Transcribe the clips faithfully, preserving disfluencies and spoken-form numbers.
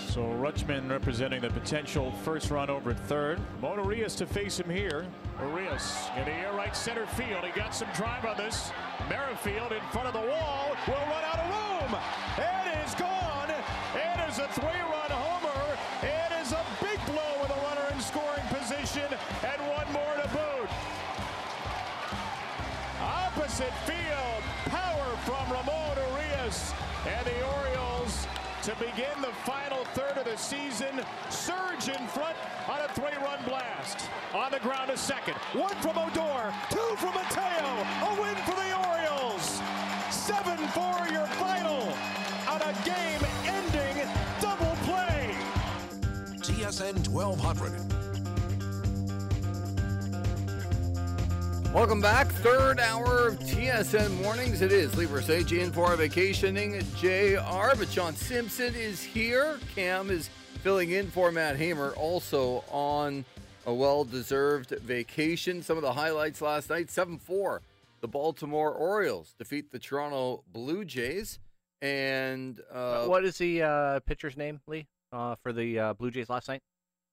So Rutschman representing the potential first run over at third. Ramon Urias to face him here. Urias in the air right center field. He got some drive on this. Merrifield in front of the wall will run out of room. It is gone. It is a three-run homer. It is a big blow with a runner in scoring position and one more to boot. Opposite field, power from Ramon Urias, and the Orioles, to begin the final third of the season, surge in front on a three-run blast. On the ground, a second. One from Odor, two from Mateo. A win for the Orioles. seven four your final on a game-ending double play. T S N twelve hundred. Welcome back. Third hour of T S N Mornings. It is Lee Versage in for vacationing J R, but John Simpson is here. Cam is filling in for Matt Hamer, also on a well-deserved vacation. Some of the highlights last night: seven four. The Baltimore Orioles defeat the Toronto Blue Jays. And uh, what is the uh, pitcher's name, Lee, uh, for the uh, Blue Jays last night?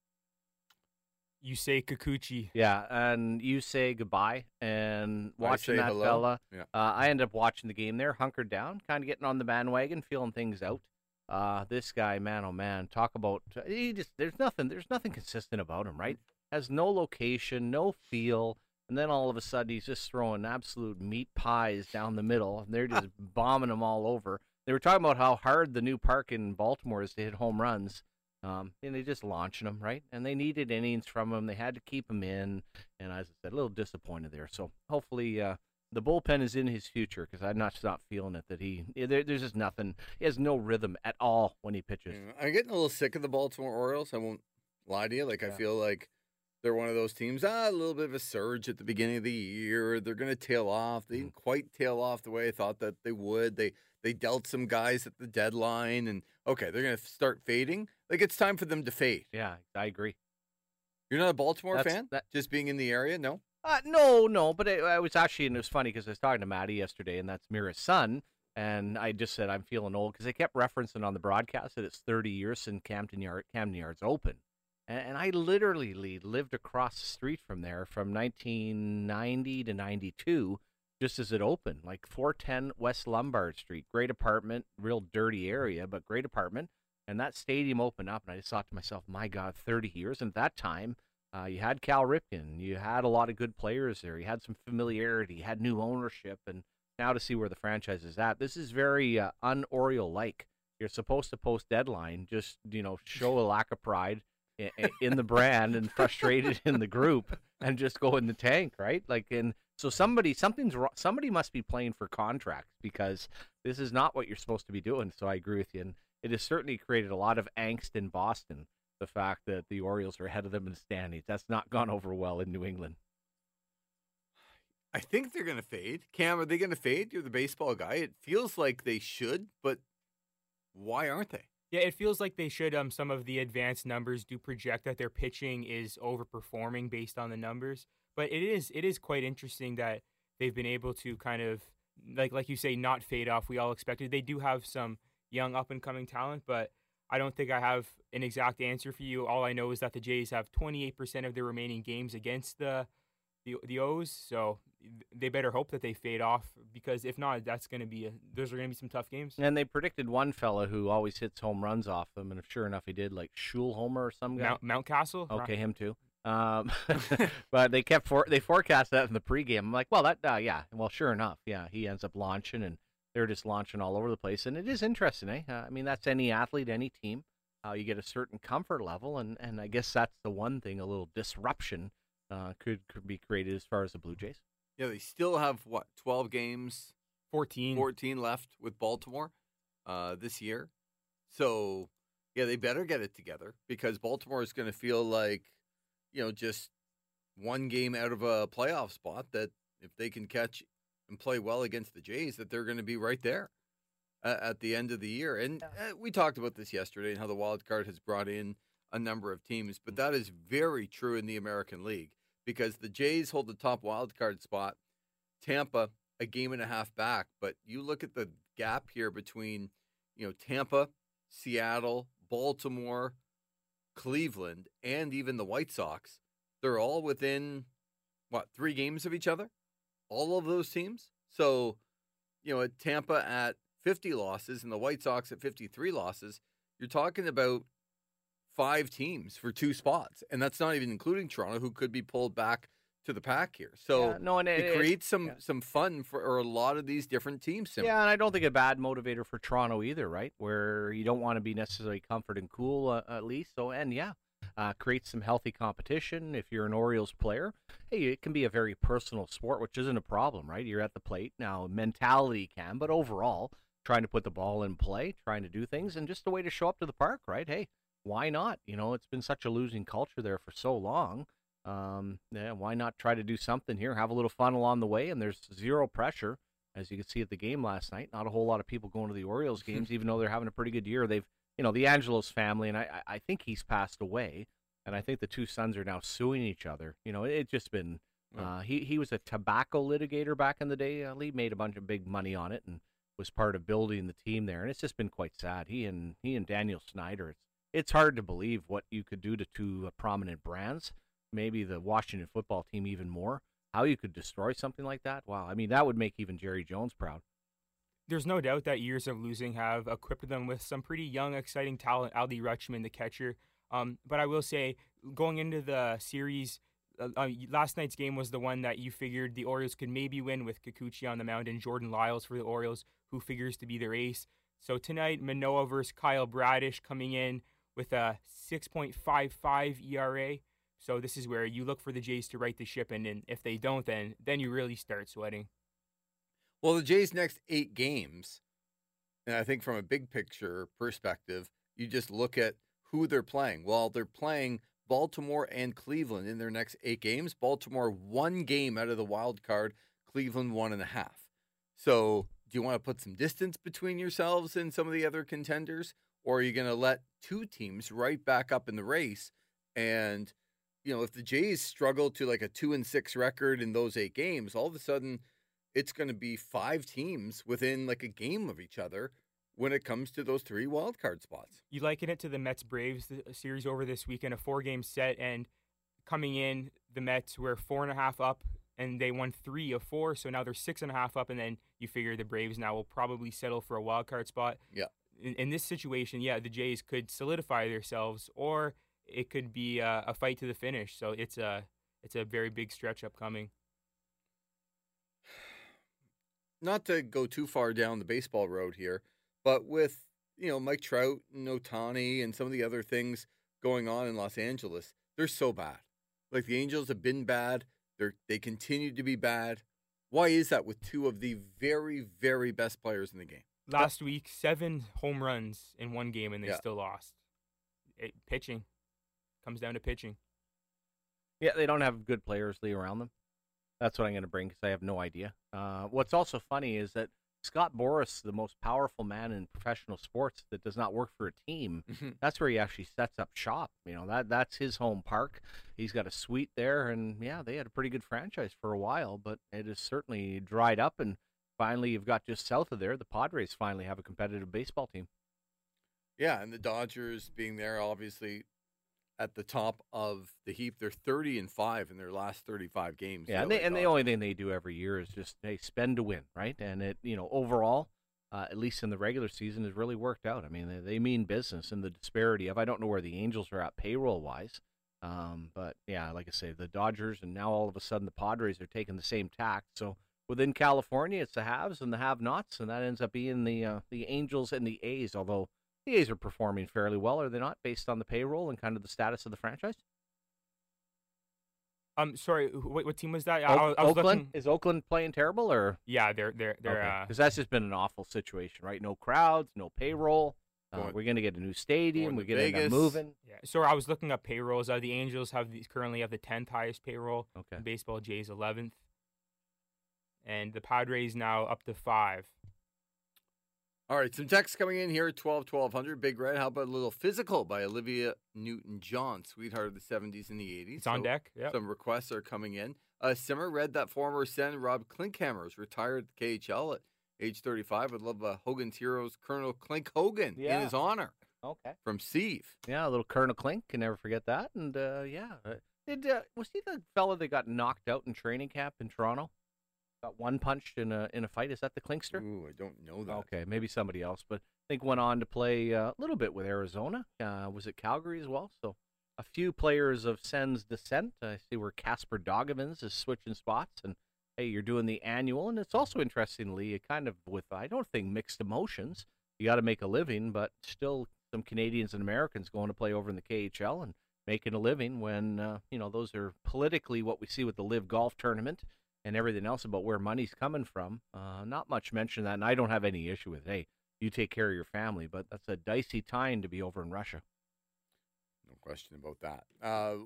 Yusei Kikuchi. Yeah, and you say goodbye and watching that hello. fella. Yeah. Uh, I ended up watching the game there, hunkered down, kind of getting on the bandwagon, feeling things out. Uh, this guy, man, oh man, talk about he just there's nothing there's nothing consistent about him, right? Has no location, no feel, and then all of a sudden he's just throwing absolute meat pies down the middle, and they're just bombing them all over. They were talking about how hard the new park in Baltimore is to hit home runs. Um, and they just launching them, right? And they needed innings from him. They had to keep him in. And as I said, a little disappointed there. So hopefully uh, the bullpen is in his future, because I'm not not feeling it that he there, there's just nothing. He has no rhythm at all when he pitches. Yeah, I'm getting a little sick of the Baltimore Orioles. I won't lie to you. Like, yeah. I feel like they're one of those teams, ah, a little bit of a surge at the beginning of the year. They're going to tail off. They didn't quite tail off the way I thought that they would. They They dealt some guys at the deadline, and okay, they're going to start fading. Like, it's time for them to fade. Yeah, I agree. You're not a Baltimore That's, fan? That, Just being in the area? No? Uh, no, no. But it, I was actually, and it was funny because I was talking to Maddie yesterday, and that's Mira's son, and I just said I'm feeling old because they kept referencing on the broadcast that it's thirty years since Camden, Yard, Camden Yards open. And, and I literally lived across the street from there from nineteen ninety to ninety-two. Just as it opened, like four ten West Lombard Street. Great apartment, real dirty area, but great apartment. And that stadium opened up, and I just thought to myself, my God, thirty years. And at that time, uh, you had Cal Ripken. You had a lot of good players there. You had some familiarity. You had new ownership. And now to see where the franchise is at, this is very uh, un-Oriole-like. You're supposed to post deadline, just, you know, show a lack of pride in, in the brand and frustrated in the group and just go in the tank, right? Like, in So somebody, something's wrong. Somebody must be playing for contracts, because this is not what you're supposed to be doing. So I agree with you, and it has certainly created a lot of angst in Boston. The fact that the Orioles are ahead of them in the standings, that's not gone over well in New England. I think they're going to fade. Cam, are they going to fade? You're the baseball guy. It feels like they should, but why aren't they? Yeah, it feels like they should. Um, some of the advanced numbers do project that their pitching is overperforming based on the numbers. But it is it is quite interesting that they've been able to kind of, like like you say, not fade off. We all expected. They do have some young up-and-coming talent, but I don't think I have an exact answer for you. All I know is that the Jays have twenty-eight percent of their remaining games against the the, the O's, so they better hope that they fade off, because if not, that's going to be a, those are going to be some tough games. And they predicted one fella who always hits home runs off them, and sure enough, he did, like Schulhomer or some guy. Mount, Mountcastle? Okay, him too. Um, but they kept for they forecast that in the pregame. I'm like, well, that uh, yeah, well, sure enough, yeah, he ends up launching, and they're just launching all over the place, and it is interesting, eh? Uh, I mean, that's any athlete, any team. Uh, you get a certain comfort level, and, and I guess that's the one thing. A little disruption uh, could could be created as far as the Blue Jays. Yeah, they still have what twelve games, fourteen, fourteen left with Baltimore uh, this year. So yeah, they better get it together, because Baltimore is going to feel like, you know, just one game out of a playoff spot, that if they can catch and play well against the Jays, that they're going to be right there uh, at the end of the year. And uh, we talked about this yesterday, and how the wild card has brought in a number of teams, but that is very true in the American League, because the Jays hold the top wild card spot, Tampa a game and a half back. But you look at the gap here between, you know, Tampa, Seattle, Baltimore, Cleveland, and even the White Sox, they're all within, what, three games of each other? All of those teams? So, you know, at Tampa at fifty losses and the White Sox at fifty-three losses, you're talking about five teams for two spots. And that's not even including Toronto, who could be pulled back to the pack here. So Yeah, no, and it, it- it- creates some, yeah. some fun for a lot of these different teams. Sim. Yeah, and I don't think a bad motivator for Toronto either, right? Where you don't want to be necessarily comfort and cool uh, at least. So, and yeah, uh, create some healthy competition. If you're an Orioles player, hey, it can be a very personal sport, which isn't a problem, right? You're at the plate now. Mentality can, but overall, trying to put the ball in play, trying to do things, and just a way to show up to the park, right? Hey, why not? You know, it's been such a losing culture there for so long. Um, yeah, why not try to do something here, have a little fun along the way, and there's zero pressure, as you can see at the game last night. Not a whole lot of people going to the Orioles games, even though they're having a pretty good year. They've, you know, the Angelos family, and I, I think he's passed away, and I think the two sons are now suing each other. You know, it's just been, uh, he, he was a tobacco litigator back in the day. Uh, Lee made a bunch of big money on it and was part of building the team there, and it's just been quite sad. He and he and Daniel Snyder, it's, it's hard to believe what you could do to two uh, prominent brands. Maybe the Washington football team even more, how you could destroy something like that. Wow. I mean, that would make even Jerry Jones proud. There's no doubt that years of losing have equipped them with some pretty young, exciting talent. Aldi Rutschman, the catcher. Um, but I will say, going into the series, uh, uh, last night's game was the one that you figured the Orioles could maybe win with Kikuchi on the mound and Jordan Lyles for the Orioles, who figures to be their ace. So tonight, Manoah versus Kyle Bradish coming in with a six point five five E R A. So this is where you look for the Jays to right the ship, and, and if they don't, then then you really start sweating. Well, the Jays' next eight games, and I think from a big picture perspective, you just look at who they're playing. Well, they're playing Baltimore and Cleveland in their next eight games. Baltimore one game out of the wild card, Cleveland one and a half. So do you want to put some distance between yourselves and some of the other contenders, or are you going to let two teams right back up in the race? And you know, if the Jays struggle to like a two and six record in those eight games, all of a sudden it's going to be five teams within like a game of each other when it comes to those three wild card spots. You liken it to the Mets Braves the series over this weekend, a four game set, and coming in, the Mets were four and a half up, and they won three of four, so now they're six and a half up, and then you figure the Braves now will probably settle for a wild card spot. Yeah. In, in this situation, yeah, the Jays could solidify themselves, or it could be a, a fight to the finish. So it's a it's a very big stretch upcoming. Not to go too far down the baseball road here, but with, you know, Mike Trout and Ohtani and some of the other things going on in Los Angeles, they're so bad. Like the Angels have been bad. They're they continue to be bad. Why is that with two of the very, very best players in the game? Last week, seven home runs in one game, and they Yeah. still lost. It, pitching. Comes down to pitching. Yeah, they don't have good players, Lee, around them. That's what I'm going to bring because I have no idea. Uh, what's also funny is that Scott Boras, the most powerful man in professional sports that does not work for a team, that's where he actually sets up shop. You know, that that's his home park. He's got a suite there, and yeah, they had a pretty good franchise for a while, but it has certainly dried up, and finally you've got just south of there, the Padres finally have a competitive baseball team. Yeah, and the Dodgers being there, obviously at the top of the heap. They're thirty and five in their last thirty-five games. Yeah, and, they, and the only thing they do every year is just they spend to win, right? And it, you know, overall, uh, at least in the regular season, has really worked out. I mean, they, they mean business, and the disparity of I don't know where the Angels are at payroll wise, um, but yeah, like I say, the Dodgers, and now all of a sudden the Padres are taking the same tack. So within California, it's the haves and the have-nots, and that ends up being the uh, the Angels and the A's. Although the A's are performing fairly well, are they not, based on the payroll and kind of the status of the franchise? Um, sorry, wh- what, what team was that? I, Oak- I was Oakland looking- is Oakland playing terrible, or Yeah, they're they're they're. uh, because that's just been an awful situation, right? No crowds, no payroll. Uh, Going- we're going to get a new stadium. We're going to going to end up Vegas. moving. Yeah, sorry, I was looking up payrolls. Uh, the Angels have the, currently have the tenth highest payroll. Okay. In baseball, Jays eleventh, and the Padres now up to five. All right, some text coming in here at twelve twelve hundred. Big Red, how about a little Physical by Olivia Newton-John, sweetheart of the seventies and the eighties. It's on So deck. Yep. Some requests are coming in. Uh, Simmer read that former Sen Rob Klinkhammer is retired at the K H L at age thirty-five. Would love uh, Hogan's Heroes Colonel Klink Hogan Yeah. in his honor. Okay. from Steve. Yeah, a little Colonel Klink, can never forget that. And uh, yeah, uh, did uh, was he the fella that got knocked out in training camp in Toronto? Got one punched in a in a fight. Is that the Klinkster? Ooh, I don't know that. Okay, maybe somebody else, but I think went on to play uh, a little bit with Arizona. Uh, was it Calgary as well? So a few players of Sens descent. I see where Casper Dogovins is switching spots, and hey, you're doing the annual, and it's also interestingly kind of with I don't think mixed emotions. You got to make a living, but still some Canadians and Americans going to play over in the K H L and making a living when uh, you know those are politically what we see with the Live Golf Tournament and everything else about where money's coming from. Uh, not much mention of that, and I don't have any issue with, hey, you take care of your family, but that's a dicey time to be over in Russia. No question about that. Uh,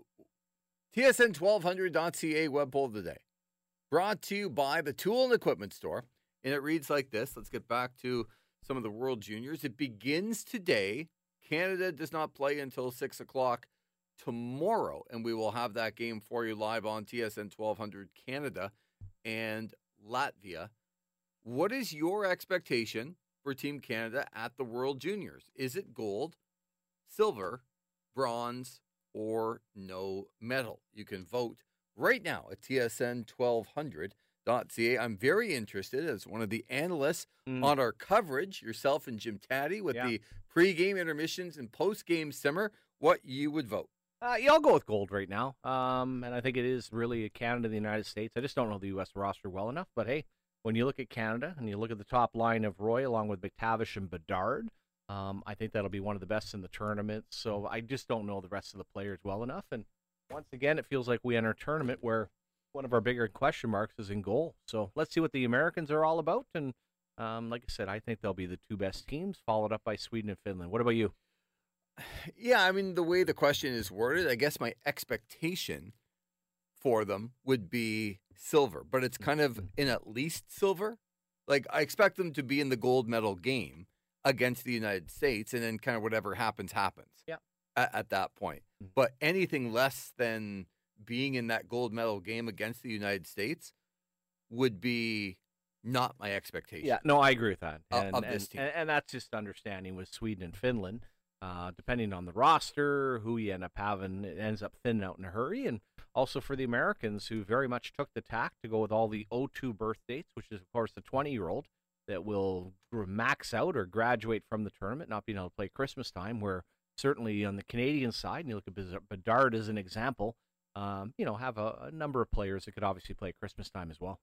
T S N twelve hundred dot C A web poll of the day. Brought to you by the Tool and Equipment Store. And it reads like this. Let's get back to some of the World Juniors. It begins today. Canada does not play until six o'clock tomorrow. And we will have that game for you live on T S N twelve hundred Canada and Latvia. What is your expectation for Team Canada at the World Juniors? Is it gold, silver, bronze, or no medal? You can vote right now at T S N twelve hundred dot C A. I'm very interested as one of the analysts mm. on our coverage, yourself and Jim Taddy, with yeah. the pregame intermissions and postgame simmer, what you would vote. Uh, yeah, I'll go with gold right now. Um, and I think it is really Canada and the United States. I just don't know the U S roster well enough. But, hey, when you look at Canada and you look at the top line of Roy along with McTavish and Bedard, um, I think that'll be one of the best in the tournament. So I just don't know the rest of the players well enough. And once again, it feels like we enter a tournament where one of our bigger question marks is in goal. So let's see what the Americans are all about. And um, like I said, I think they'll be the two best teams, followed up by Sweden and Finland. What about you? Yeah, I mean, the way the question is worded, I guess my expectation for them would be silver, but it's kind of in at least silver. Like, I expect them to be in the gold medal game against the United States, and then kind of whatever happens, happens yeah. at, at that point. Mm-hmm. But anything less than being in that gold medal game against the United States would be not my expectation. Yeah, no, I agree with that. Of, and, of this and, team. And, and that's just understanding with Sweden and Finland. Uh, depending on the roster, who you end up having, it ends up thinning out in a hurry. And also for the Americans, who very much took the tack to go with all the oh two birth dates, which is, of course, the twenty-year-old that will max out or graduate from the tournament, not being able to play Christmas time, where certainly on the Canadian side, and you look at Bedard as an example, um, you know, have a, a number of players that could obviously play Christmas time as well.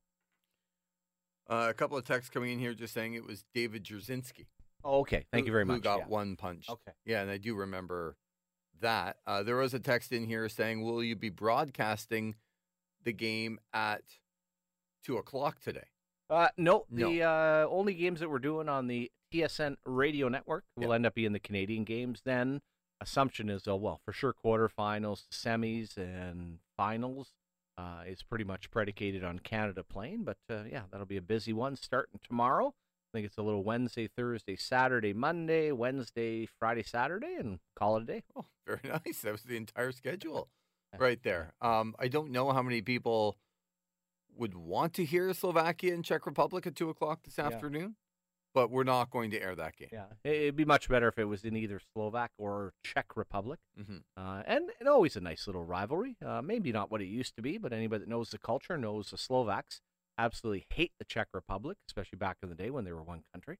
Uh, a couple of texts coming in here just saying it was David Jarzynski. Oh, okay. Thank who, you very who much. got yeah. one punch. Okay. Yeah, and I do remember that. Uh, there was a text in here saying, will you be broadcasting the game at two o'clock today? Uh, no, no. the uh, only games that we're doing on the T S N radio network will yeah. end up being the Canadian games. Then assumption is, oh, well, for sure, quarterfinals, semis, and finals uh, is pretty much predicated on Canada playing. But, uh, yeah, that'll be a busy one starting tomorrow. I think it's a little Wednesday, Thursday, Saturday, Monday, Wednesday, Friday, Saturday, and call it a day. Oh, very nice. That was the entire schedule right there. Um, I don't know how many people would want to hear Slovakia and Czech Republic at two o'clock this yeah. afternoon, but we're not going to air that game. Yeah, it'd be much better if it was in either Slovak or Czech Republic. Mm-hmm. Uh, and, and always a nice little rivalry. Uh, maybe not what it used to be, but anybody that knows the culture knows the Slovaks absolutely hate the Czech Republic, especially back in the day when they were one country.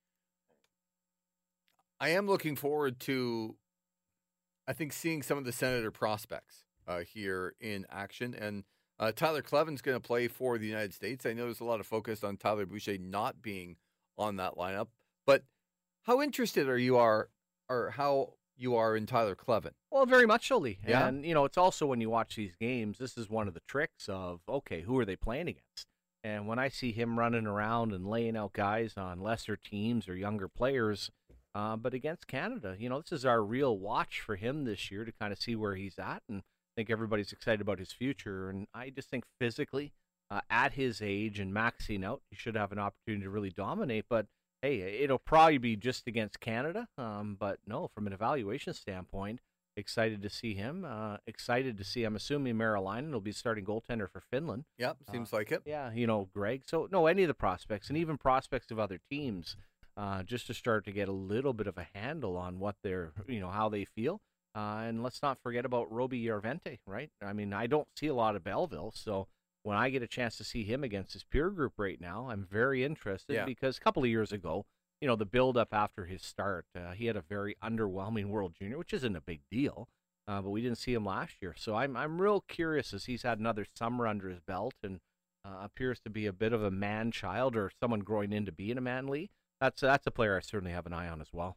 I am looking forward to, I think, seeing some of the Senator prospects uh, here in action. And uh, Tyler Kleven's going to play for the United States. I know there's a lot of focus on Tyler Boucher not being on that lineup. But how interested are you are, or how you are in Tyler Kleven? Well, very much so, Lee. Yeah. And, you know, it's also when you watch these games, this is one of the tricks of, okay, who are they playing against? And when I see him running around and laying out guys on lesser teams or younger players, uh, but against Canada, you know, this is our real watch for him this year to kind of see where he's at. And I think everybody's excited about his future. And I just think physically, uh, at his age and maxing out, he should have an opportunity to really dominate. But, hey, it'll probably be just against Canada. Um, but, no, from an evaluation standpoint, excited to see him. Uh, excited to see, I'm assuming Marilainen will be starting goaltender for Finland. Yep, seems uh, like it. Yeah, you know, Greg. So, no, any of the prospects and even prospects of other teams. uh, just to start to get a little bit of a handle on what they're, you know, how they feel. Uh, and let's not forget about Roby Järventie, right? I mean, I don't see a lot of Belleville, so when I get a chance to see him against his peer group right now, I'm very interested Yeah. because a couple of years ago, you know, the build-up after his start, uh, he had a very underwhelming World Junior, which isn't a big deal, uh, but we didn't see him last year. So I'm I'm real curious as he's had another summer under his belt and uh, appears to be a bit of a man-child or someone growing into being a man-lee. That's, that's a player I certainly have an eye on as well.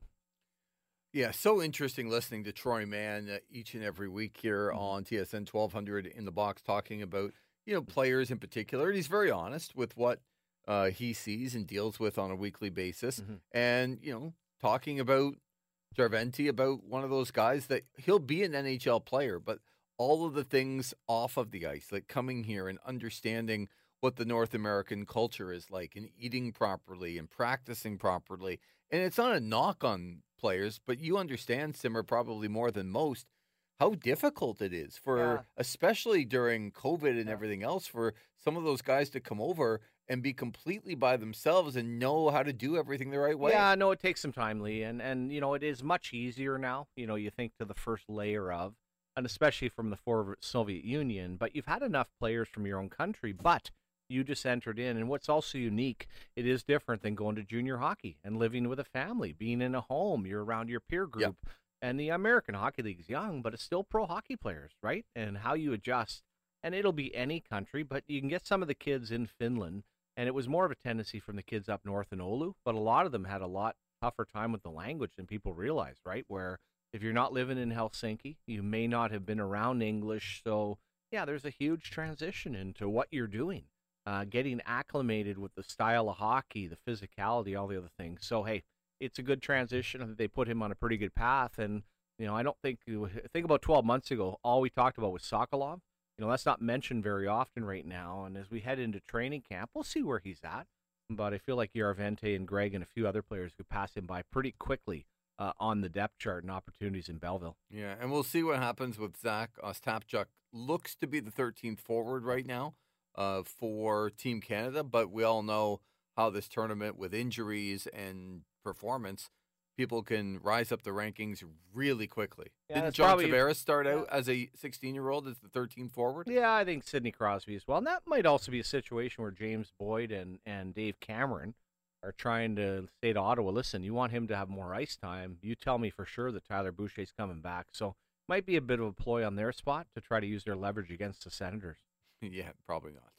Yeah, so interesting listening to Troy Mann uh, each and every week here Mm-hmm. on T S N twelve hundred in the box, talking about, you know, players in particular. And he's very honest with what uh, he sees and deals with on a weekly basis. Mhm. And, you know, talking about Järventie, about one of those guys that he'll be an N H L player, but all of the things off of the ice, like coming here and understanding what the North American culture is like and eating properly and practicing properly. And it's not a knock on players, but you understand, Simmer, probably more than most, how difficult it is for, Yeah. especially during COVID and everything else, for some of those guys to come over and be completely by themselves and know how to do everything the right way. Yeah, no, it takes some time, Lee, and and you know it is much easier now. You know, you think to the first layer of, and especially from the former Soviet Union, but you've had enough players from your own country, but you just entered in, and what's also unique, it is different than going to junior hockey and living with a family, being in a home. You're around your peer group, and the American Hockey League is young, but it's still pro hockey players, right? And how you adjust, and it'll be any country, but you can get some of the kids in Finland. And it was more of a tendency from the kids up north in Oulu, but a lot of them had a lot tougher time with the language than people realize, right? Where if you're not living in Helsinki, you may not have been around English. So, yeah, there's a huge transition into what you're doing, uh, getting acclimated with the style of hockey, the physicality, all the other things. So, hey, it's a good transition. I think they put him on a pretty good path. And, you know, I don't think, I think about twelve months ago, all we talked about was Sokolov. You know, that's not mentioned very often right now. And as we head into training camp, we'll see where he's at. But I feel like Järventie and Greg and a few other players could pass him by pretty quickly uh, on the depth chart and opportunities in Belleville. Yeah, and we'll see what happens with Zach Ostapchuk. Looks to be the thirteenth forward right now uh, for Team Canada, but we all know how this tournament with injuries and performance, people can rise up the rankings really quickly. Yeah, Didn't that's John probably- Tavares start out as a sixteen-year-old as the thirteenth forward? Yeah, I think Sidney Crosby as well. And that might also be a situation where James Boyd and, and Dave Cameron are trying to say to Ottawa, listen, you want him to have more ice time. You tell me for sure that Tyler Boucher's coming back. So might be a bit of a ploy on their spot to try to use their leverage against the Senators. Yeah, probably not.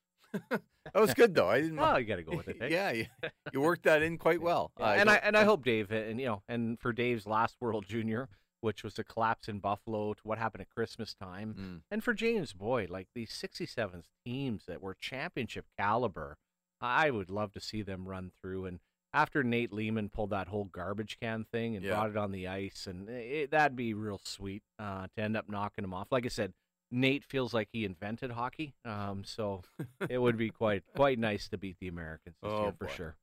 That was good, though. I didn't. Well, you got to go with it. Eh? Yeah, you, you worked that in quite well. Yeah, I and I don't- and I hope Dave and you know and for Dave's last World Junior, which was a collapse in Buffalo, to what happened at Christmas time, Mm. and for James Boyd, like these sixty-sevens teams that were championship caliber, I would love to see them run through. And after Nate Lehman pulled that whole garbage can thing and Yeah. brought it on the ice, and it, that'd be real sweet uh, to end up knocking him off. Like I said, Nate feels like he invented hockey, um, so it would be quite quite nice to beat the Americans this Oh, year for boy. sure.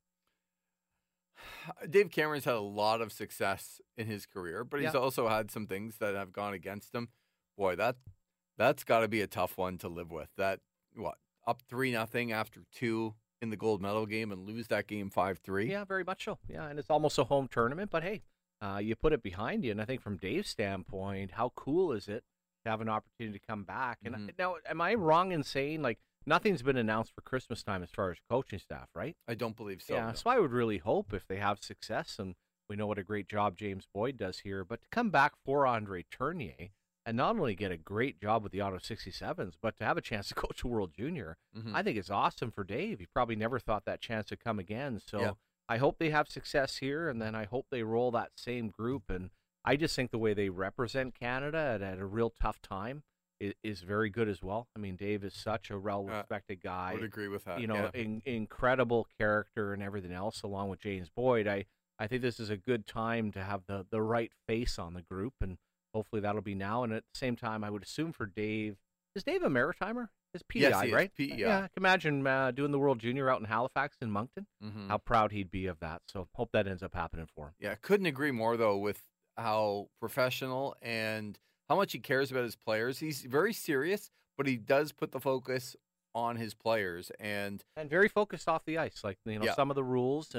Dave Cameron's had a lot of success in his career, but he's Yeah. also had some things that have gone against him. Boy, that that's got to be a tough one to live with. That what up three nothing after two in the gold medal game and lose that game five three. Yeah, very much so. Yeah, and it's almost a home tournament, but hey, uh, you put it behind you, and I think from Dave's standpoint, how cool is it to have an opportunity to come back? And Mhm. now, am I wrong in saying like nothing's been announced for Christmas time as far as coaching staff, right? I don't believe so. yeah, no. so I would really hope if they have success, and we know what a great job James Boyd does here, but to come back for Andre Tournier and not only get a great job with the Auto sixty-sevens, but to have a chance to coach a World Junior, Mhm. I think it's awesome for Dave. He probably never thought that chance would come again. So Yeah. I hope they have success here, and then I hope they roll that same group. And I just think the way they represent Canada at, at a real tough time is, is very good as well. I mean, Dave is such a well-respected guy. I would agree with that. You know, yeah. in, incredible character and everything else, along with James Boyd. I, I think this is a good time to have the, the right face on the group, and hopefully that'll be now. And at the same time, I would assume for Dave, is Dave a Maritimer? His P E I, Yes, he is, right? P E I. Yeah, I can imagine uh, doing the World Junior out in Halifax and Moncton. Mhm. How proud he'd be of that. So hope that ends up happening for him. Yeah, couldn't agree more though with how professional and how much he cares about his players. He's very serious, but he does put the focus on his players. And And very focused off the ice, like you know Yeah. some of the rules and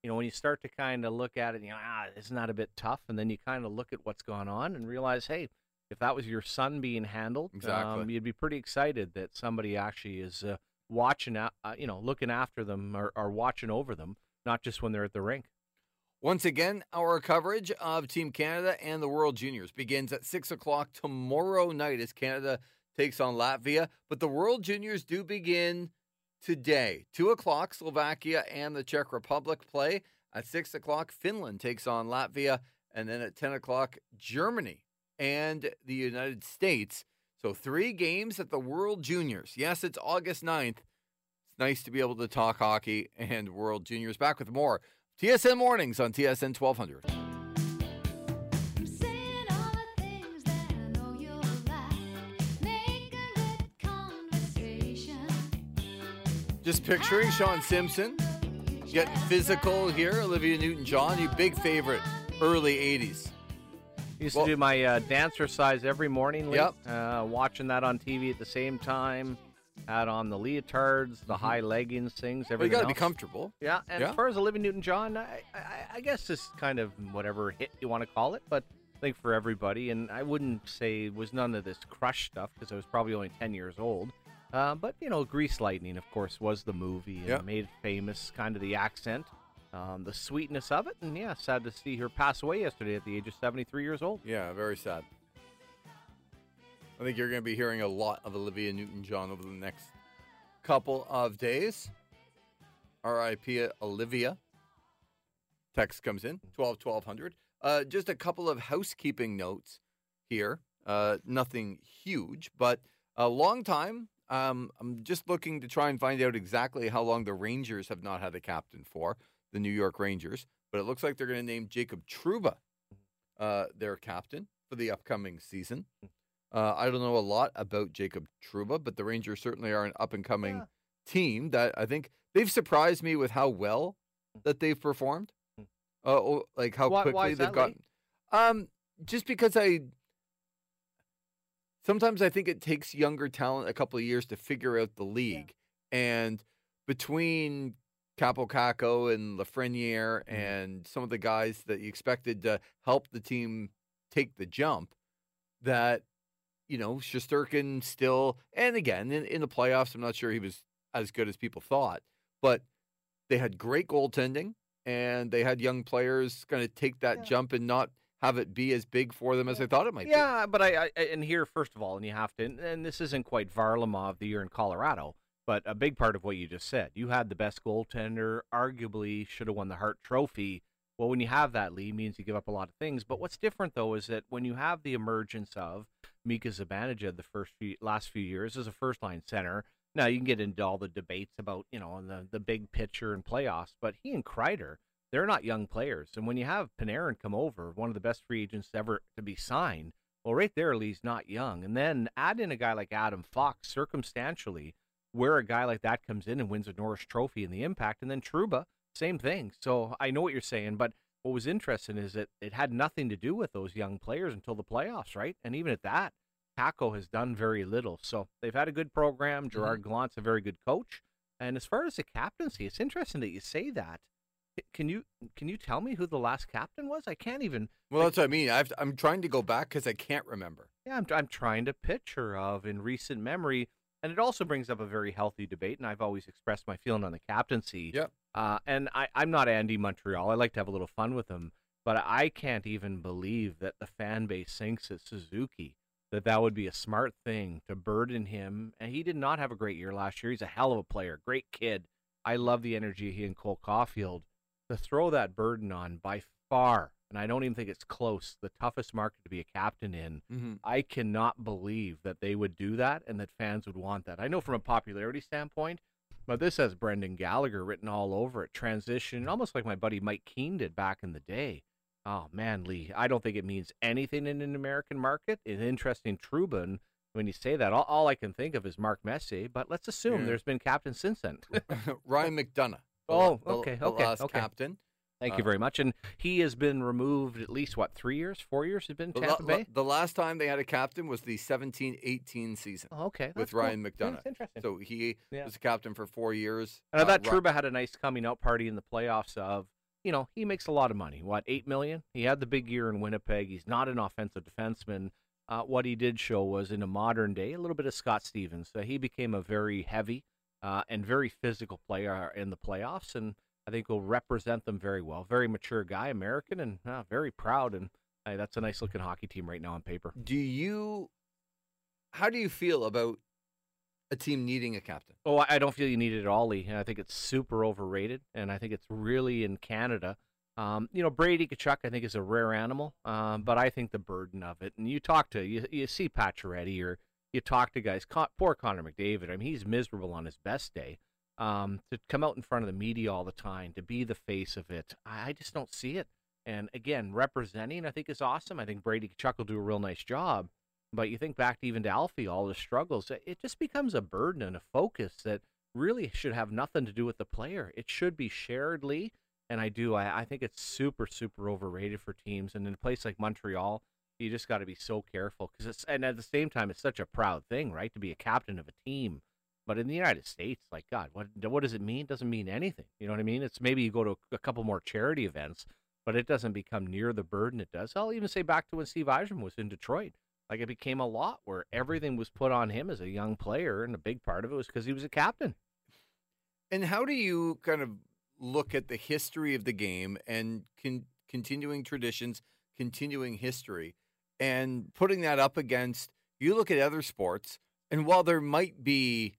you know, when you start to kind of look at it, you know, ah, isn't that a bit tough? And then you kind of look at what's gone on and realize, hey, if that was your son being handled, Exactly. um, you'd be pretty excited that somebody actually is uh, watching, uh, you know, looking after them or, or watching over them, not just when they're at the rink. Once again, our coverage of Team Canada and the World Juniors begins at six o'clock tomorrow night as Canada takes on Latvia. But the World Juniors do begin today. two o'clock, Slovakia and the Czech Republic play. At six o'clock, Finland takes on Latvia. And then at ten o'clock, Germany and the United States. So three games at the World Juniors. Yes, it's August ninth. It's nice to be able to talk hockey and World Juniors. Back with more T S N Mornings on T S N twelve hundred. I'm saying all the things that I know you'll like. Make a good conversation. Just picturing Sean Simpson getting physical here. Olivia Newton-John, you big favorite, early eighties. Used Well- to do my uh, dancercise every morning. Lee. Yep. Uh, watching that on T V at the same time. Had on the leotards, the high leggings, things, Well, you everything got to be else. comfortable. Yeah, and Yeah. as far as Olivia Newton-John, I, I, I guess this kind of whatever hit you want to call it, but I think for everybody, and I wouldn't say it was none of this Crush stuff because I was probably only ten years old. Uh, but, you know, Grease Lightning, of course, was the movie and Yeah. made it famous, kind of the accent, um, the sweetness of it. And, yeah, sad to see her pass away yesterday at the age of seventy-three years old. Yeah, very sad. I think you're going to be hearing a lot of Olivia Newton-John over the next couple of days. R I P Olivia. Text comes in, twelve twelve hundred. Uh, just a couple of housekeeping notes here. Uh, nothing huge, but a long time. Um, I'm just looking to try and find out exactly how long the Rangers have not had a captain for, the New York Rangers. But it looks like they're going to name Jacob Trouba uh, their captain for the upcoming season. Uh, I don't know a lot about Jacob Trouba, but the Rangers certainly are an up-and-coming Yeah. team that I think they've surprised me with how well that they've performed. Uh, oh, like how Why- quickly why is they've that, gotten. Um, just because I sometimes I think it takes younger talent a couple of years to figure out the league, and between Capo Caco and Lafreniere and some of the guys that you expected to help the team take the jump, that you know, Shesterkin still, and again, in, in the playoffs, I'm not sure he was as good as people thought, but they had great goaltending, and they had young players going to take that Yeah. jump and not have it be as big for them as I thought it might Yeah, but I, I and here first of all, and you have to, and this isn't quite Varlamov the year in Colorado, but a big part of what you just said. You had the best goaltender, arguably should have won the Hart Trophy. Well, when you have that lead, means you give up a lot of things. But what's different though is that when you have the emergence of Mika Zibanejad the first few last few years as a first line center. Now you can get into all the debates about you know the the big picture and playoffs, but he and Kreider, they're not young players. And when you have Panarin come over, one of the best free agents ever to be signed, well, right there, Lee's not young. And then add in a guy like Adam Fox, circumstantially, where a guy like that comes in and wins a Norris Trophy and the impact, and then Trouba, same thing. So I know what you're saying, but what was interesting is that it had nothing to do with those young players until the playoffs, right? And even at that, Caco has done very little. So they've had a good program. Gerard Gallant's a very good coach. And as far as the captaincy, it's interesting that you say that. Can you can you tell me who the last captain was? I can't even. Well, that's what I mean. I've, I'm trying to go back because I can't remember. Yeah, I'm I'm trying to picture of in recent memory, and it also brings up a very healthy debate. And I've always expressed my feeling on the captaincy. Yep. Uh, and I I'm not Andy Montreal. I like to have a little fun with him, but I can't even believe that the fan base thinks that Suzuki that that would be a smart thing to burden him. And he did not have a great year last year. He's a hell of a player, great kid. I love the energy he and Cole Caulfield. To throw that burden on by far, and I don't even think it's close, the toughest market to be a captain in, Mm-hmm. I cannot believe that they would do that and that fans would want that. I know from a popularity standpoint, but this has Brendan Gallagher written all over it. Transition, almost like my buddy Mike Keane did back in the day. Oh, man, Lee, I don't think it means anything in an American market. It's interesting, Trouba, when you say that, all, all I can think of is Mark Messier, but let's assume Yeah. there's been captains since then. Ryan McDonough. the Oh, la- the- okay, the okay, last okay. captain. Thank Uh, you very much. And he has been removed at least, what, three years, four years he's been in The, la- Tampa la- Bay? the last time they had a captain was the seventeen eighteen season Oh, okay. with that's cool. Ryan Yeah, McDonough. that's interesting. So he Yeah. was a captain for four years. And I Uh, thought Ri- Trouba had a nice coming out party in the playoffs of you know, he makes a lot of money. What, eight million? He had the big year in Winnipeg. He's not an offensive defenseman. Uh, what he did show was in a modern day, a little bit of Scott Stevens. So he became a very heavy uh, and very physical player in the playoffs, and I think will represent them very well. Very mature guy, American, and uh, very proud. And uh, that's a nice looking hockey team right now on paper. Do you? How do you feel about a team needing a captain? Oh, I I don't feel you need it at all, Lee. And I think it's super overrated, and I think it's really in Canada. Um, you know, Brady Tkachuk, I think, is a rare animal, um, but I think the burden of it. And you talk to you, you see Pacioretty, or you talk to guys. Con- poor Connor McDavid. I mean, he's miserable on his best day. Um, to come out in front of the media all the time, to be the face of it, I I just don't see it. And again, representing, I think, is awesome. I think Brady Tkachuk will do a real nice job. But you think back to even to Alfie, all the struggles, it just becomes a burden and a focus that really should have nothing to do with the player. It should be shared, Lee. And I do. I, I think it's super, super overrated for teams. And in a place like Montreal, you just got to be so careful. Because it's, and at the same time, it's such a proud thing, right, to be a captain of a team. But in the United States, like, God, what what does it mean? It doesn't mean anything. You know what I mean? It's maybe you go to a couple more charity events, but it doesn't become near the burden it does. I'll even say back to when Steve Yzerman was in Detroit. Like, it became a lot where everything was put on him as a young player, and a big part of it was because he was a captain. And how do you kind of look at the history of the game and con- continuing traditions, continuing history, and putting that up against, you look at other sports, and while there might be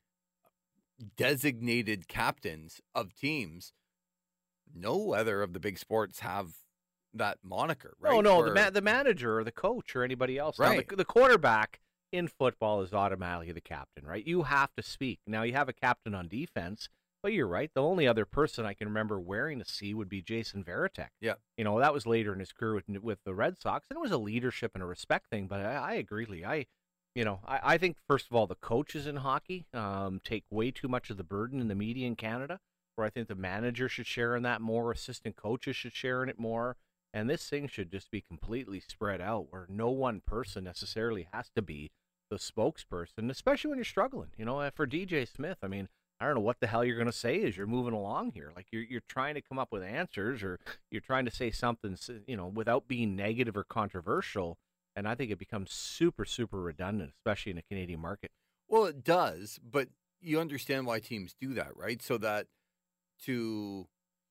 designated captains of teams, no other of the big sports have that moniker, right? No, no, Where- the ma- the manager or the coach or anybody else. Now, Right. the, the quarterback in football is automatically the captain, right? You have to speak. Now, you have a captain on defense, but you're right. The only other person I can remember wearing a C would be Jason Varitek. Yeah. You know, that was later in his career with with the Red Sox, and it was a leadership and a respect thing. But I, I agree, Lee. I, you know, I, I think first of all, the coaches in hockey um, take way too much of the burden in the media in Canada. Where I think the manager should share in that more, assistant coaches should share in it more, and this thing should just be completely spread out, where no one person necessarily has to be the spokesperson, especially when you're struggling. You know, for D J Smith, I mean, I don't know what the hell you're going to say as you're moving along here. Like, you're you're trying to come up with answers, or you're trying to say something, you know, without being negative or controversial. And I think it becomes super, super redundant, especially in the Canadian market. Well, it does, but you understand why teams do that, right? So that to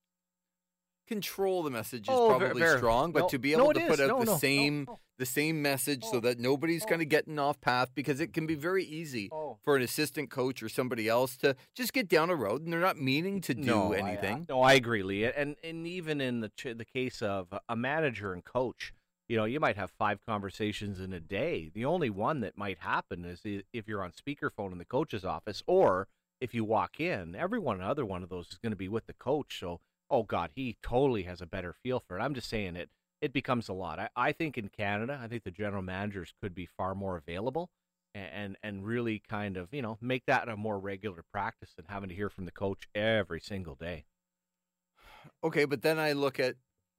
control the message is Oh, ver- probably very- strong, but no, to be no, able it to put is. out No, the no, no, same no. the same message so Oh, that nobody's oh. kind of getting off path, because it can be very easy Oh. for an assistant coach or somebody else to just get down a road and they're not meaning to do no, I- anything. I, no, I agree, Lee. And and even in the ch- the case of a manager and coach, you know, you might have five conversations in a day. The only one that might happen is i- if you're on speakerphone in the coach's office, or if you walk in. Every one other one of those is going to be with the coach. So, oh God, he totally has a better feel for it. I'm just saying it. It becomes a lot. I, I think in Canada, I think the general managers could be far more available, and, and and really kind of, you know, make that a more regular practice than having to hear from the coach every single day. Okay, but then I look at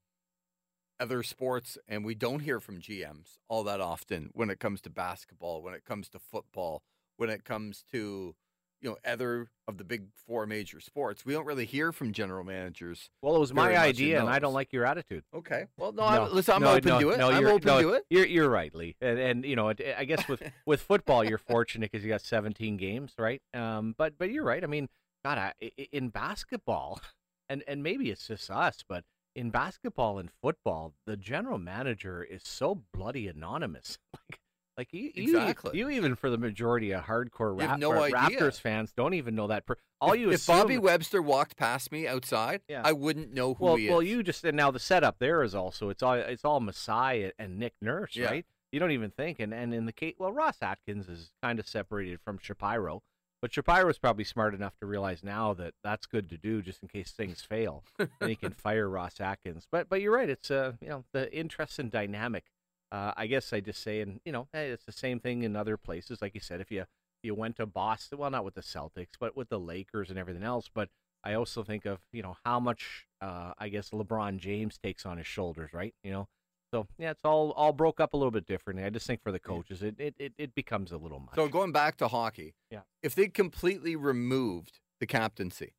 other sports and we don't hear from G Ms all that often when it comes to basketball, when it comes to football, when it comes to, you know, other of the big four major sports. We don't really hear from general managers. Well, it was my Very much in idea, and I don't those. like your attitude. Okay. Well, no, I'm, No, listen, I'm no, open no, to it. no, I'm you're- open no, to it. You're you're right, Lee, and and you know, it, I guess with with football, you're fortunate because you got seventeen games, right? Um, but but you're right. I mean, God, I, i- in basketball, and and maybe it's just us, but in basketball and football, the general manager is so bloody anonymous. Like like you, you Exactly. you even for the majority of hardcore You have Rap- no or idea. Raptors fans don't even know that. Per- all if, you if assume, Bobby Webster walked past me outside, Yeah. I wouldn't know who well, he well, is. you just and now the setup there is also it's all it's all Masai and Nick Nurse, Yeah. right? You don't even think, and and in the case, well, Ross Atkins is kind of separated from Shapiro, but Shapiro's probably smart enough to realize now that that's good to do just in case things fail, and he can fire Ross Atkins. But but you're right, it's uh you know the interest and dynamic. Uh, I guess I just say, and you know, hey, it's the same thing in other places. Like you said, if you you went to Boston, well, not with the Celtics, but with the Lakers and everything else. But I also think of, you know, how much, uh, I guess, LeBron James takes on his shoulders, right? You know, so yeah, it's all all broke up a little bit differently. I just think for the coaches, it it, it, it becomes a little much. So going back to hockey, Yeah. if they completely removed the captaincy, Mhm.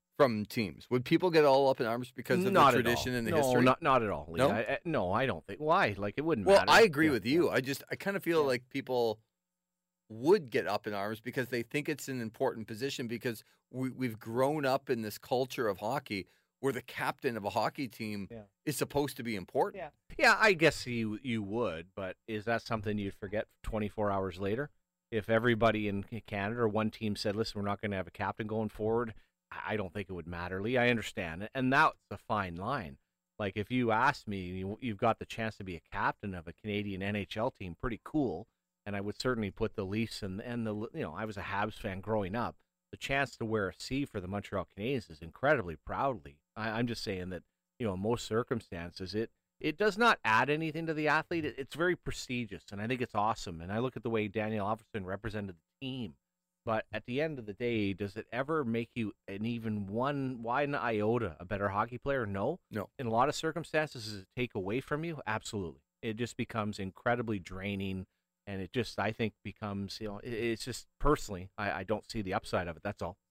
from teams? Would people get all up in arms because of not the at tradition all. and the no, history? not not at all. Lee. No? I, I, no, I don't think. Why? Like it wouldn't Well, matter. I agree Yeah, with yeah. you. I just I kind of feel like people would get up in arms because they think it's an important position because we, we've grown up in this culture of hockey where the captain of a hockey team Yeah. is supposed to be important. Yeah, yeah. I guess you you would, but is that something you'd forget twenty-four hours later? If everybody in Canada or one team said, "Listen, we're not going to have a captain going forward," I don't think it would matter, Lee. I understand, and that's a fine line. Like if you asked me, you, you've got the chance to be a captain of a Canadian N H L team, pretty cool. And I would certainly put the Leafs and and the you know I was a Habs fan growing up. The chance to wear a C for the Montreal Canadiens is incredibly proudly. I, I'm just saying that you know in most circumstances it it does not add anything to the athlete. It, it's very prestigious, and I think it's awesome. And I look at the way Daniel Alfredsson represented the team. But at the end of the day, does it ever make you an even one, one iota a better hockey player? No. No. In a lot of circumstances, does it take away from you? Absolutely. It just becomes incredibly draining, and it just, I think, becomes, you know, it, it's just personally, I, I don't see the upside of it. That's all.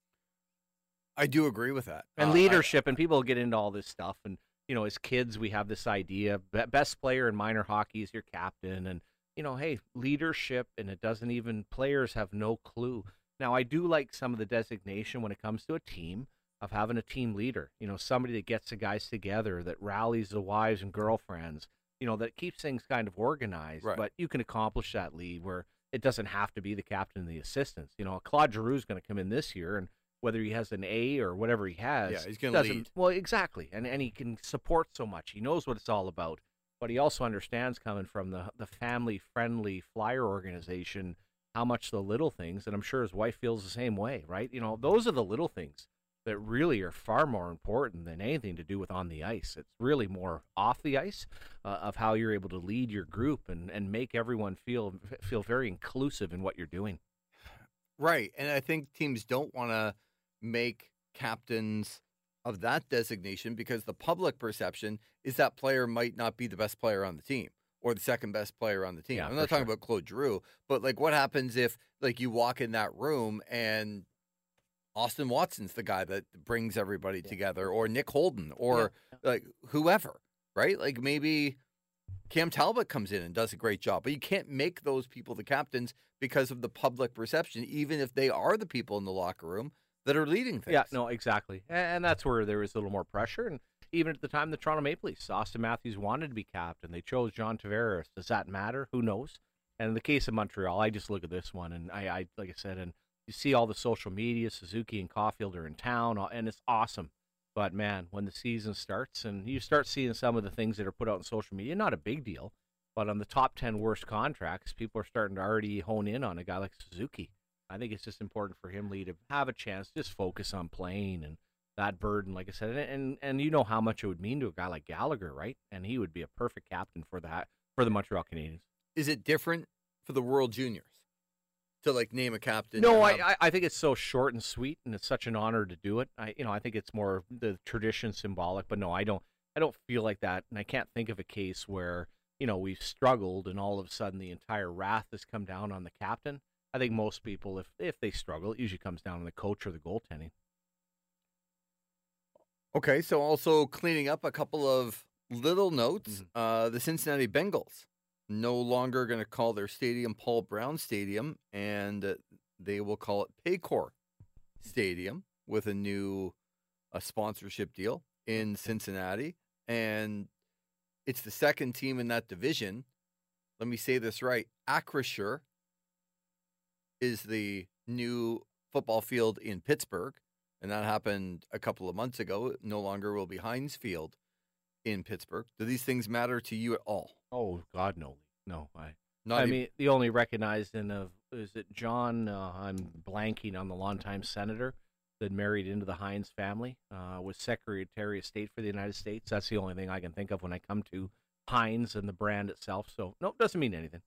I do agree with that. And Uh, leadership, and people get into all this stuff, and you know, as kids, we have this idea: be- best player in minor hockey is your captain, and you know, hey, leadership, and it doesn't even players have no clue. Now, I do like some of the designation when it comes to a team of having a team leader. You know, somebody that gets the guys together, that rallies the wives and girlfriends. You know, that keeps things kind of organized. Right. But you can accomplish that, Lee, where it doesn't have to be the captain and the assistants. You know, Claude Giroux is going to come in this year, and whether he has an A or whatever he has, Yeah, he's gonna doesn't- lead. Well, exactly, and and he can support so much. He knows what it's all about, but he also understands, coming from the the family friendly Flyer organization, how much the little things, and I'm sure his wife feels the same way, right? You know, those are the little things that really are far more important than anything to do with on the ice. It's really more off the ice uh, of how you're able to lead your group and, and make everyone feel feel very inclusive in what you're doing. Right. And I think teams don't want to make captains of that designation because the public perception is that player might not be the best player on the team or the second best player on the team. Yeah, I'm for not talking sure. about Claude Giroux, but like what happens if like you walk in that room and Austin Watson's the guy that brings everybody together, or Nick Holden, or like whoever, right? Like maybe Cam Talbot comes in and does a great job, but you can't make those people the captains because of the public perception, even if they are the people in the locker room that are leading things. Yeah, no, exactly. A- And that's where there was a little more pressure. And even at the time, the Toronto Maple Leafs, Austin Matthews wanted to be captain. They chose John Tavares. Does that matter? Who knows? And in the case of Montreal, I just look at this one, and I, I like I said, and you see all the social media, Suzuki and Caulfield are in town, and it's awesome. But, man, when the season starts and you start seeing some of the things that are put out on social media, not a big deal, but on the top ten worst contracts, people are starting to already hone in on a guy like Suzuki. I think it's just important for him, Lee, to have a chance, just focus on playing and that burden, like I said. And, and and you know how much it would mean to a guy like Gallagher, right? And he would be a perfect captain for the, for the Montreal Canadiens. Is it different for the World Juniors to like name a captain? No, and have- I, I I think it's so short and sweet, and it's such an honor to do it. I you know I think it's more the tradition symbolic, but no, I don't I don't feel like that, and I can't think of a case where you know we've struggled and all of a sudden the entire wrath has come down on the captain. I think most people, if if they struggle, it usually comes down to the coach or the goaltending. Okay, so also cleaning up a couple of little notes. Mhm. Uh, the Cincinnati Bengals no longer going to call their stadium Paul Brown Stadium, and uh, they will call it Paycor Stadium with a new uh, sponsorship deal in Cincinnati. And it's the second team in that division. Let me say this right. Acrisure is the new football field in Pittsburgh. And that happened a couple of months ago. It no longer will be Heinz Field in Pittsburgh. Do these things matter to you at all? Oh God, no, no. I Not I even- mean, the only recognized in of is it John? Uh, I'm blanking on the longtime senator that married into the Heinz family. Uh, was Secretary of State for the United States. That's the only thing I can think of when I come to Heinz and the brand itself. So no, it doesn't mean anything.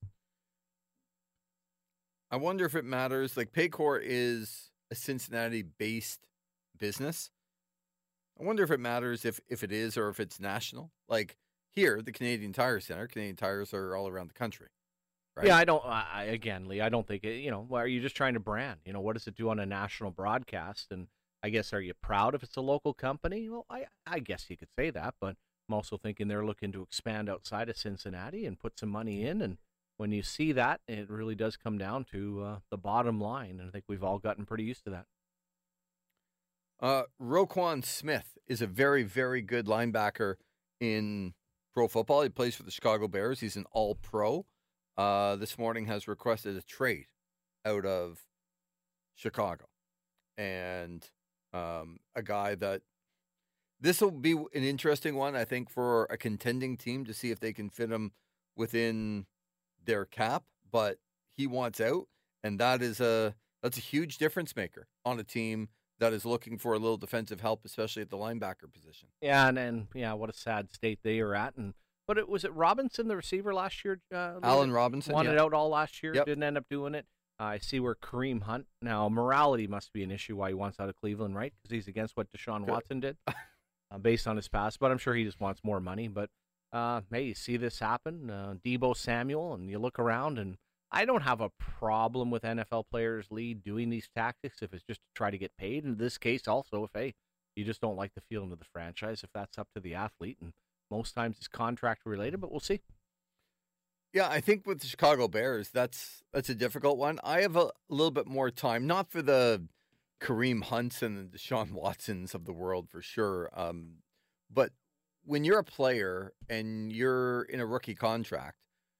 I wonder if it matters. Like Paycor is a Cincinnati-based business. I wonder if it matters if, if it is or if it's national. Like here, the Canadian Tire Center, Canadian Tires are all around the country. Right? Yeah, I don't. I, I- again, Lee, I don't think it. You know, well, are you just trying to brand? You know, what does it do on a national broadcast? And I guess, are you proud if it's a local company? Well, I, I guess you could say that, but I'm also thinking they're looking to expand outside of Cincinnati and put some money in. And when you see that, it really does come down to uh, the bottom line. And I think we've all gotten pretty used to that. Uh, Roquan Smith is a very, very good linebacker in pro football. He plays for the Chicago Bears. He's an all-pro. Uh, this morning has requested a trade out of Chicago. And um, a guy that this will be an interesting one, I think, for a contending team to see if they can fit him within their cap. But he wants out, and that is a that's a huge difference maker on a team that is looking for a little defensive help, especially at the linebacker position. Yeah, and, and yeah, what a sad state they are at. And but it was it Robinson, the receiver last year. Uh, Allen Robinson wanted yeah. out all last year, Yep. didn't end up doing it. Uh, I see where Kareem Hunt now morality must be an issue why he wants out of Cleveland, right? Because he's against what Deshaun Good. Watson did, uh, based on his past. But I'm sure he just wants more money. But uh, hey, you see this happen, uh, Debo Samuel, and you look around, and I don't have a problem with N F L players lead doing these tactics if it's just to try to get paid. In this case, also, if hey, you just don't like the feeling of the franchise, if that's up to the athlete, and most times it's contract related, but we'll see. Yeah, I think with the Chicago Bears, that's that's a difficult one. I have a, a little bit more time, not for the Kareem Hunts and the Deshaun Watsons of the world for sure, um, but when you're a player and you're in a rookie contract,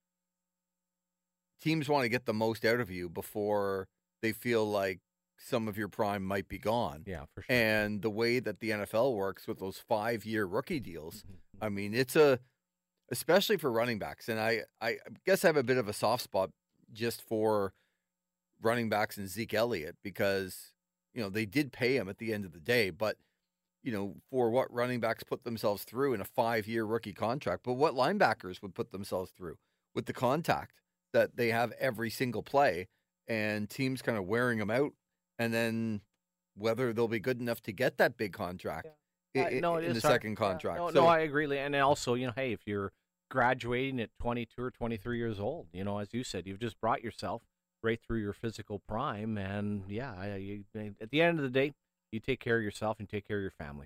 teams want to get the most out of you before they feel like some of your prime might be gone. Yeah, for sure. And the way that the N F L works with those five-year rookie deals, Mm-hmm. I mean, it's a, especially for running backs. And I, I guess I have a bit of a soft spot just for running backs and Zeke Elliott because, you know, they did pay him at the end of the day, but, you know, for what running backs put themselves through in a five-year rookie contract, but what linebackers would put themselves through with the contact that they have every single play and teams kind of wearing them out. And then whether they'll be good enough to get that big contract Uh, i- no, it in the is hard. second Yeah, contract. no, So- no, I agree. Lee. And also, you know, hey, if you're graduating at twenty-two or twenty-three years old, you know, as you said, you've just brought yourself right through your physical prime. And yeah, I- you, at the end of the day, you take care of yourself and take care of your family.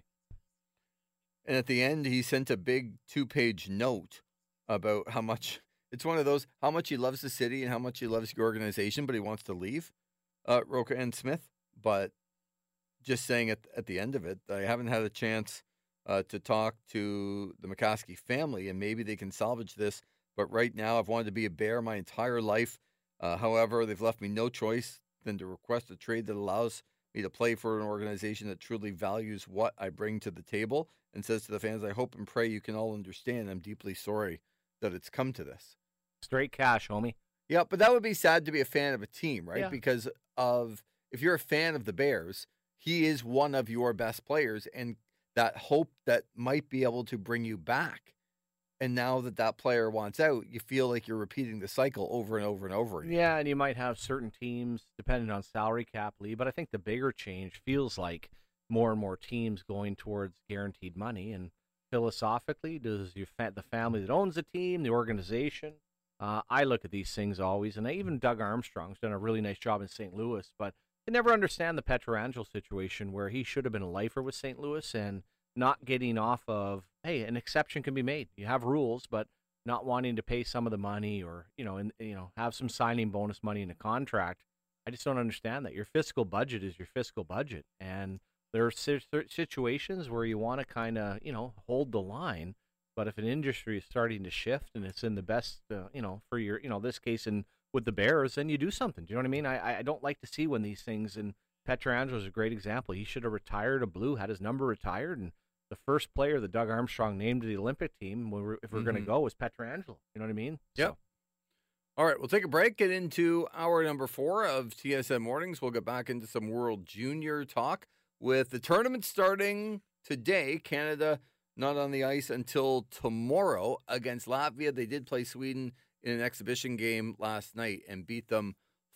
And at the end, he sent a big two-page note about how much it's one of those how much he loves the city and how much he loves the organization, but he wants to leave. Uh, Roca and Smith, but just saying at at the end of it, I haven't had a chance uh, to talk to the McCaskey family, and maybe they can salvage this. But right now, I've wanted to be a Bear my entire life. Uh, however, they've left me no choice than to request a trade that allows me to play for an organization that truly values what I bring to the table, and says to the fans, I hope and pray you can all understand I'm deeply sorry that it's come to this. Straight cash, homie. Yeah, but that would be sad to be a fan of a team, right? Yeah. Because of if you're a fan of the Bears, he is one of your best players, and that hope that might be able to bring you back. And now that that player wants out, you feel like you're repeating the cycle over and over and over again. Yeah, and you might have certain teams, depending on salary cap, Lee, but I think the bigger change feels like more and more teams going towards guaranteed money. And philosophically, does your fa- the family that owns the team, the organization, uh, I look at these things always, and even Doug Armstrong's done a really nice job in Saint Louis, but I never understand the Petrangelo situation where he should have been a lifer with Saint Louis and not getting off of, hey, an exception can be made. You have rules, but not wanting to pay some of the money or, you know, and you know, have some signing bonus money in a contract. I just don't understand that. Your fiscal budget is your fiscal budget. And there are si- situations where you want to kind of, you know, hold the line. But if an industry is starting to shift and it's in the best, uh, you know, for your, you know, this case in with the Bears, then you do something. Do you know what I mean? I I don't like to see when these things, and Petrangelo is a great example. He should have retired a blue, had his number retired, and the first player that Doug Armstrong named to the Olympic team, when we're, if we're going to Mhm. go, was Petrangelo. You know what I mean? Yep. So, All right, we'll take a break, get into hour number four of T S N Mornings. We'll get back into some World Junior talk with the tournament starting today. Canada not on the ice until tomorrow against Latvia. They did play Sweden in an exhibition game last night and beat them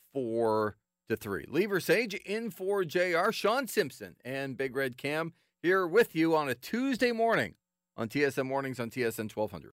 four to three. Lever Sage in for J R. Sean Simpson and Big Red Cam here with you on a Tuesday morning on T S N Mornings on T S N twelve hundred.